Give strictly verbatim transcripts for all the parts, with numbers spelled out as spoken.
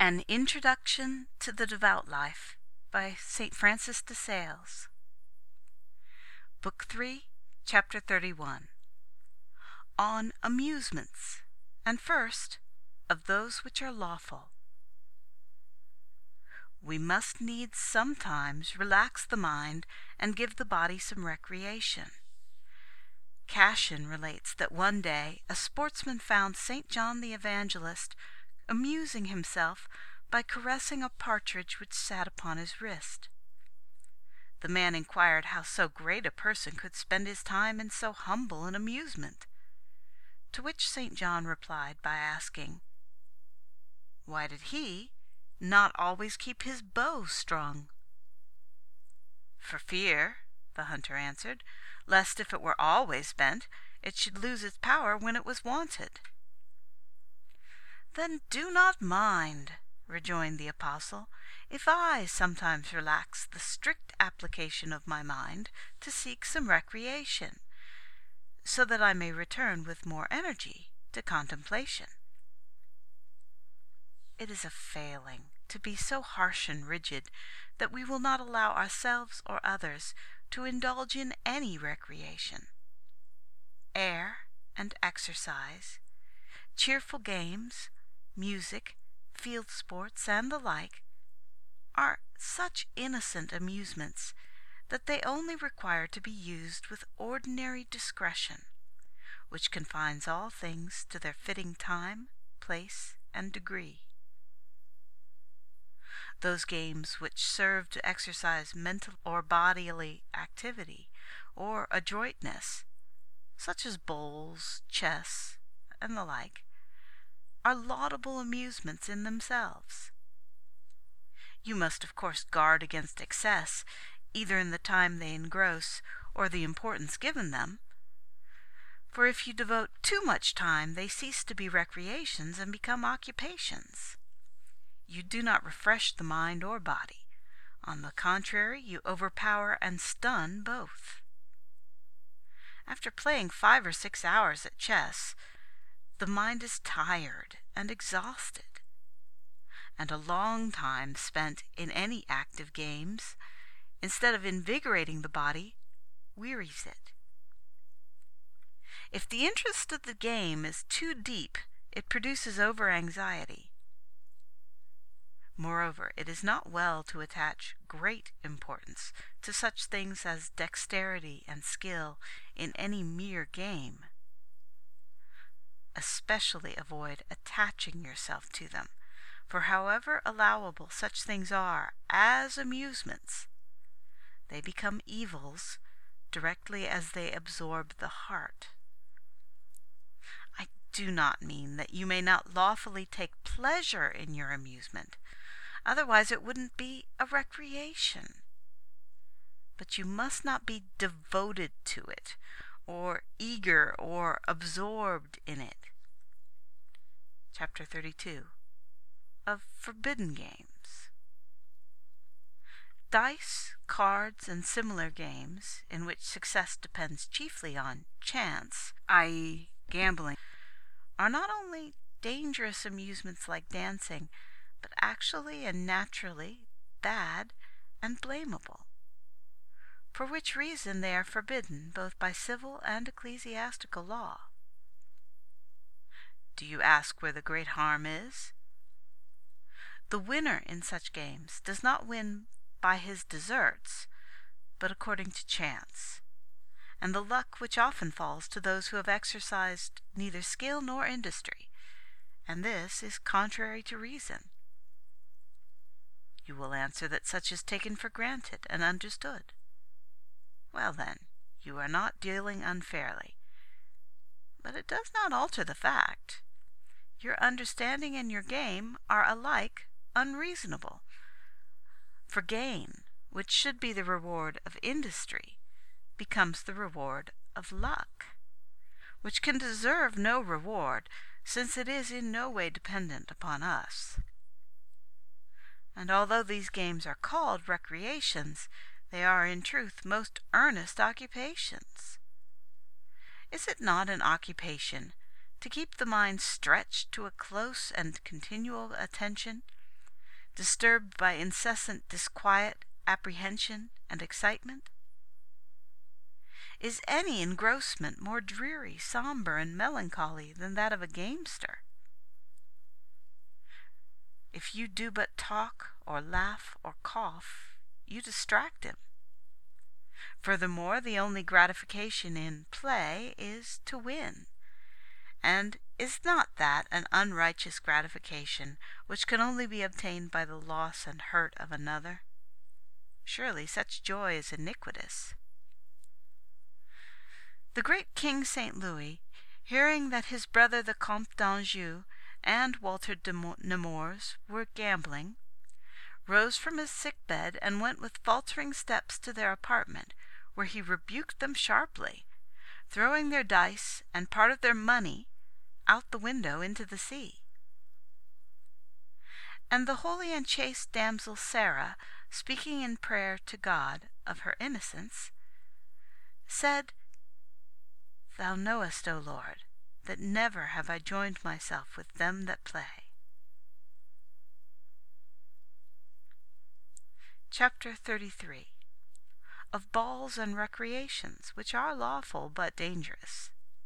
An Introduction to the Devout Life by Saint Francis de Sales. Book three, Chapter thirty-one. On Amusements, and first, of those which are lawful. We must needs sometimes relax the mind and give the body some recreation. Cassian relates that one day a sportsman found Saint John the Evangelist amusing himself by caressing a partridge which sat upon his wrist. The man inquired how so great a person could spend his time in so humble an amusement, to which Saint John replied by asking, "Why did he not always keep his bow strung?" "For fear," the hunter answered, "lest if it were always bent, it should lose its power when it was wanted." "Then do not mind," rejoined the apostle, "if I sometimes relax the strict application of my mind to seek some recreation, so that I may return with more energy to contemplation." It is a failing to be so harsh and rigid that we will not allow ourselves or others to indulge in any recreation. Air and exercise, cheerful games, music, field sports, and the like, are such innocent amusements that they only require to be used with ordinary discretion, which confines all things to their fitting time, place, and degree. Those games which serve to exercise mental or bodily activity or adroitness, such as bowls, chess, and the like, are laudable amusements in themselves. You must of course guard against excess, either in the time they engross or the importance given them, for if you devote too much time they cease to be recreations and become occupations. You do not refresh the mind or body. On the contrary, you overpower and stun both. After playing five or six hours at chess, the mind is tired and exhausted, and a long time spent in any active games, instead of invigorating the body, wearies it. If the interest of the game is too deep, it produces over-anxiety. Moreover, it is not well to attach great importance to such things as dexterity and skill in any mere game. Especially avoid attaching yourself to them, for however allowable such things are as amusements, they become evils directly as they absorb the heart. I do not mean that you may not lawfully take pleasure in your amusement, otherwise it wouldn't be a recreation. But you must not be devoted to it, or eager or absorbed in it. Chapter thirty-two. Of Forbidden Games. Dice, cards, and similar games, in which success depends chiefly on chance, that is gambling, are not only dangerous amusements like dancing, but actually and naturally bad and blamable, for which reason they are forbidden both by civil and ecclesiastical law. Do you ask where the great harm is? The winner in such games does not win by his deserts, but according to chance, and the luck which often falls to those who have exercised neither skill nor industry, and this is contrary to reason. You will answer that such is taken for granted and understood. Well then, you are not dealing unfairly. But it does not alter the fact. Your understanding and your game are alike unreasonable. For gain, which should be the reward of industry, becomes the reward of luck, which can deserve no reward, since it is in no way dependent upon us. And although these games are called recreations, they are in truth most earnest occupations. Is it not an occupation to keep the mind stretched to a close and continual attention, disturbed by incessant disquiet, apprehension, and excitement? Is any engrossment more dreary, sombre, and melancholy than that of a gamester? If you do but talk, or laugh, or cough, you distract him. Furthermore, the only gratification in play is to win. And is not that an unrighteous gratification which can only be obtained by the loss and hurt of another? Surely such joy is iniquitous. The great King Saint Louis, hearing that his brother the Comte d'Anjou and Walter de Nemours were gambling, rose from his sick bed and went with faltering steps to their apartment, where he rebuked them sharply, throwing their dice and part of their money out the window into the sea. And the holy and chaste damsel Sarah, speaking in prayer to God of her innocence, said, Thou knowest, O Lord, that never have I joined myself with them that play. Chapter thirty-three. Of balls and recreations, which are lawful but dangerous.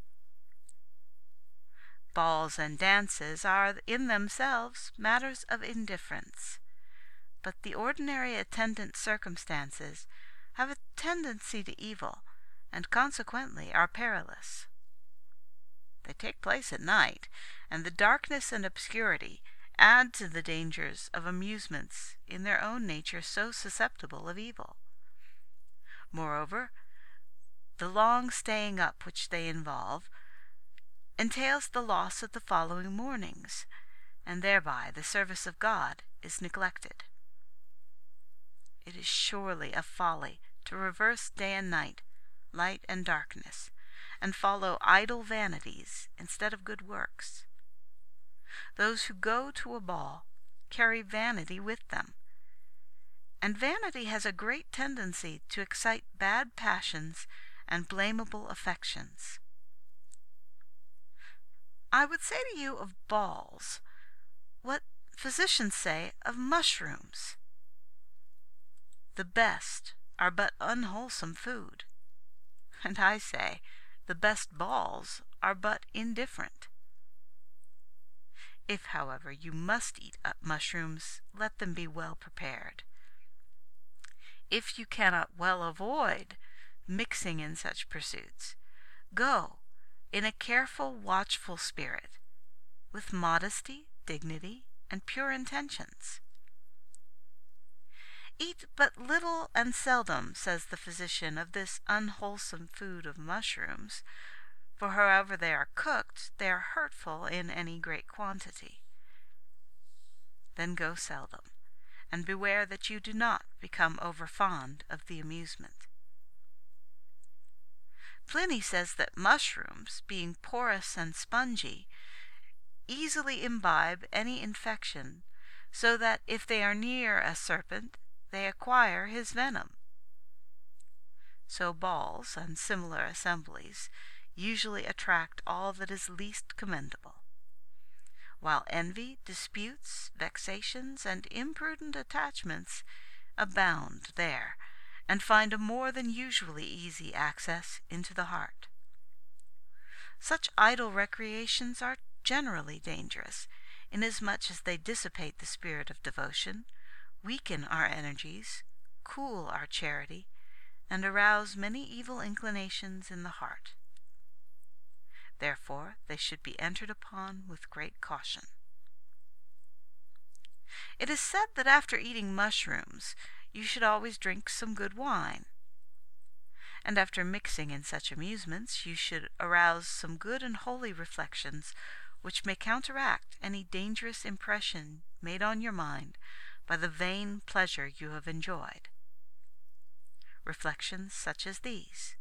Balls and dances are in themselves matters of indifference, but the ordinary attendant circumstances have a tendency to evil, and consequently are perilous. They take place at night, and the darkness and obscurity add to the dangers of amusements in their own nature so susceptible of evil. Moreover, the long staying up which they involve entails the loss of the following mornings, and thereby the service of God is neglected. It is surely a folly to reverse day and night, light and darkness, and follow idle vanities instead of good works. Those who go to a ball carry vanity with them, and vanity has a great tendency to excite bad passions and blamable affections. I would say to you of balls what physicians say of mushrooms. The best are but unwholesome food, and I say the best balls are but indifferent. If, however, you must eat up mushrooms, let them be well prepared. If you cannot well avoid mixing in such pursuits, go in a careful, watchful spirit, with modesty, dignity, and pure intentions. Eat but little and seldom, says the physician, of this unwholesome food of mushrooms, for however they are cooked, they are hurtful in any great quantity. Then go seldom, and beware that you do not become overfond of the amusement. Pliny says that mushrooms, being porous and spongy, easily imbibe any infection, so that if they are near a serpent, they acquire his venom. So balls and similar assemblies usually attract all that is least commendable, while envy, disputes, vexations, and imprudent attachments abound there, and find a more than usually easy access into the heart. Such idle recreations are generally dangerous, inasmuch as they dissipate the spirit of devotion, weaken our energies, cool our charity, and arouse many evil inclinations in the heart. Therefore they should be entered upon with great caution. It is said that after eating mushrooms you should always drink some good wine, and after mixing in such amusements you should arouse some good and holy reflections which may counteract any dangerous impression made on your mind by the vain pleasure you have enjoyed. Reflections such as these.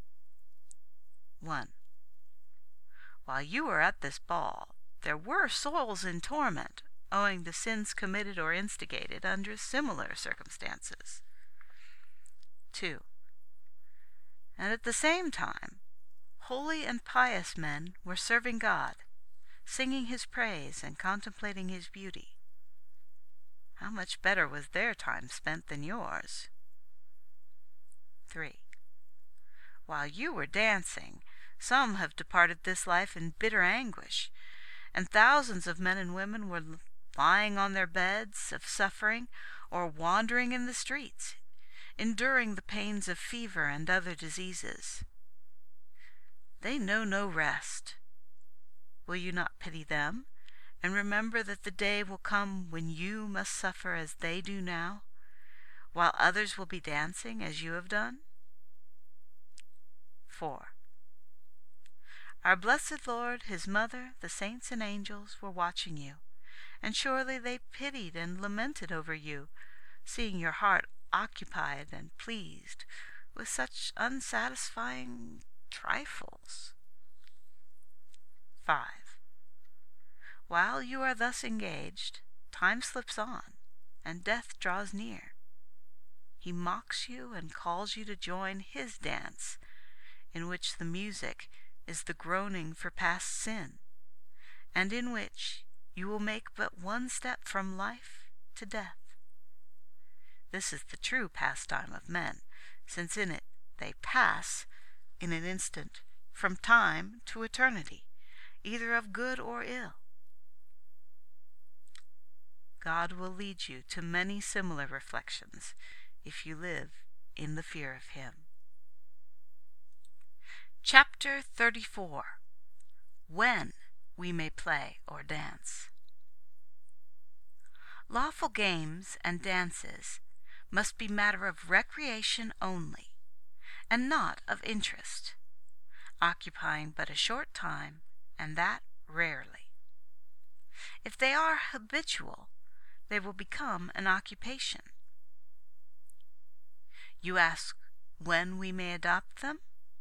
one. While you were at this ball, there were souls in torment, owing to sins committed or instigated under similar circumstances. two. And at the same time, holy and pious men were serving God, singing his praise and contemplating his beauty. How much better was their time spent than yours? three. While you were dancing, some have departed this life in bitter anguish, and thousands of men and women were lying on their beds of suffering or wandering in the streets, enduring the pains of fever and other diseases. They know no rest. Will you not pity them, and remember that the day will come when you must suffer as they do now, while others will be dancing as you have done? four. Our blessed Lord, His Mother, the saints and angels were watching you, and surely they pitied and lamented over you, seeing your heart occupied and pleased with such unsatisfying trifles. five. While you are thus engaged, time slips on, and death draws near. He mocks you and calls you to join his dance, in which the music is the groaning for past sin, and in which you will make but one step from life to death. This is the true pastime of men, since in it they pass, in an instant, from time to eternity, either of good or ill. God will lead you to many similar reflections, if you live in the fear of Him. Chapter thirty-four. When we may play or dance. Lawful games and dances must be matter of recreation only, and not of interest, occupying but a short time, and that rarely. If they are habitual, they will become an occupation. You ask when we may adopt them?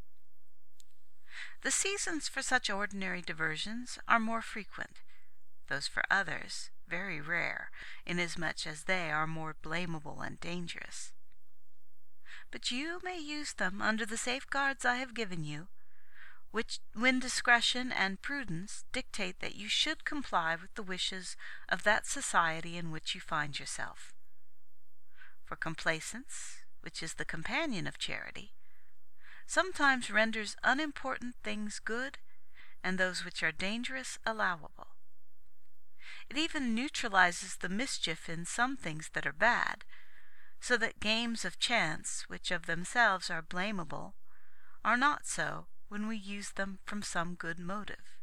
The seasons for such ordinary diversions are more frequent, those for others very rare, inasmuch as they are more blamable and dangerous. But you may use them under the safeguards I have given you, which, when discretion and prudence dictate that you should comply with the wishes of that society in which you find yourself. For complaisance, which is the companion of charity, sometimes renders unimportant things good, and those which are dangerous allowable. It even neutralizes the mischief in some things that are bad, so that games of chance, which of themselves are blamable, are not so when we use them from some good motive.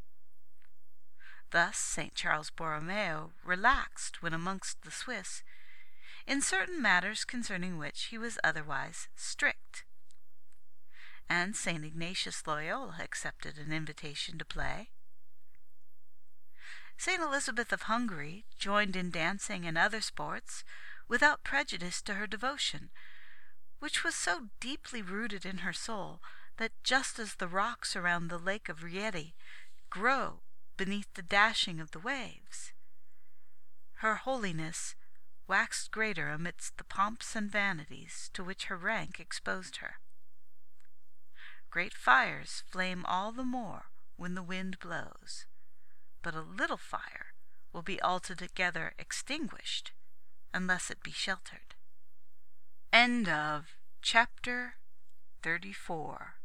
Thus Saint Charles Borromeo relaxed when amongst the Swiss, in certain matters concerning which he was otherwise strict. And Saint Ignatius Loyola accepted an invitation to play. Saint Elizabeth of Hungary joined in dancing and other sports without prejudice to her devotion, which was so deeply rooted in her soul that just as the rocks around the lake of Rieti grow beneath the dashing of the waves, her holiness waxed greater amidst the pomps and vanities to which her rank exposed her. Great fires flame all the more when the wind blows, but a little fire will be altogether extinguished unless it be sheltered. End of chapter thirty-four.